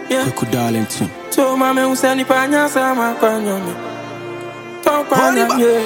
Yeah. Could Darlington. So mama usani panya sama kwanyome. Tokwanya yeah.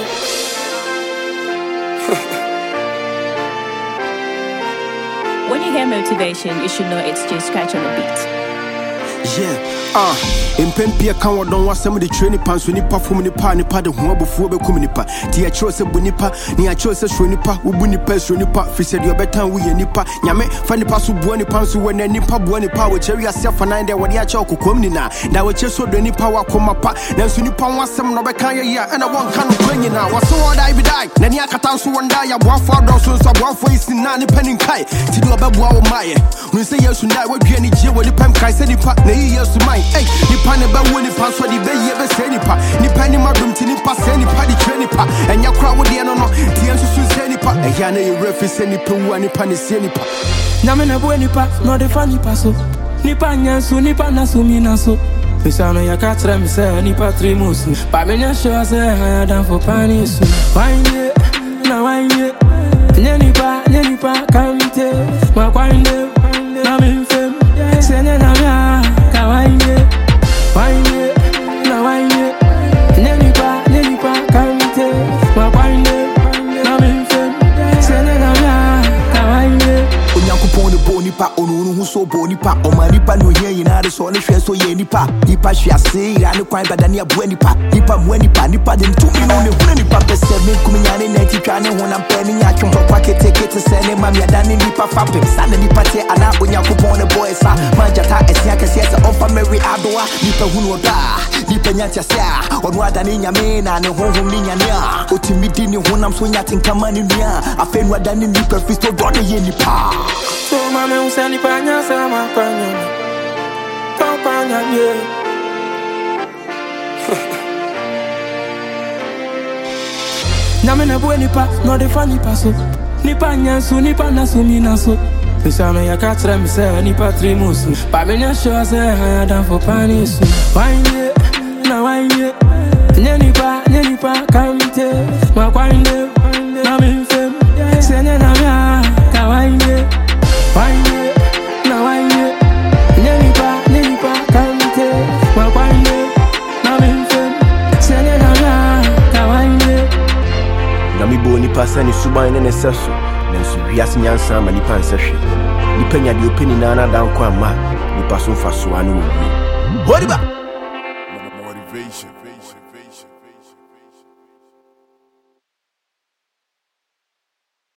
When you hear motivation, you should know it's just scratch on the beat. Yeah, impempia kan wadon wasam de training pants ni pa fom ni pa de ho abofuo be kum ni pa ti a chose bunipa ni a chose so ni pa ubu ni pa so ni pa fi said you better we ni pa nyame fa ni pa so buo ni pa so we ni pa buo ni pa we cheri asef na inde wode a che okokom ni na we che so do ni pa wa koma pa na so ni pa wasam no be kan ye ya na won kan no kwanyi na waso wada bi dai na ni akata so wonda ya boafo do so boafo isi na ni panin kai ti do be boa o maye we say yesu na we dua ni je we ni pam kai se ni pa na yi yesu mai hey nipa ne ba woni pa so di be ye be se nipa nipa ni madum ti nipa se nipa di tre nipa enya kra wo de no ti ensu su se nipa eya na ye refi se nipa wu nipa ne se nipa na me na bo nipa no de fa nipa so nipa nyansu nipa na so mi na so bisa no ya ka tra me se nipa trimus pa me nya show se ha dan for panis wanye na wanye nipa kamite ma kwanye na me fem se na na wanye na wanye nipa kamite ma kwanye na me fem se na wanye Onyankopon ne bo nipa onu hu so bo nipa o ma nipa no hia yina de so ne hwe so ye nipa hwe ase ira ne kwan badane abo nipa mu nipa de ntumi no ne hu nipa pese me kuminya ne na titwa ne ho na mpa ni nya twon kwa kete se ne ma me adane nipa fapem sa ne nipa te ana Onyankopon ne bo esa manjata esia kese ese ofa mary adoa nipa hu no da nipa nya tia sia onu adane nyame na ne honhom ni nya ne a otimidi ne honam so nya tenkama ne nua afenu adane nipa Kristo do ne ye nipa. So mama usani panya sama kwanyome. Tokwanya yeah. Na me na bo nipa no de fa nipa so nipa nyansu nipa na so mi na so bisa me ya ka tra me se nipa trimus pa me nya show se ha dan for panis wanye na wanye nipa kamite ma kwanye na me fem se na na ka wanye na wanye nipa kamite ma kwanye na me fem se na ka wanye na mi bo nipa sani suban ne seso na so wiase nyansa ma nipa nsehwe nipa nya de openi na dan kwa ma nipa so fa so anu wo horiba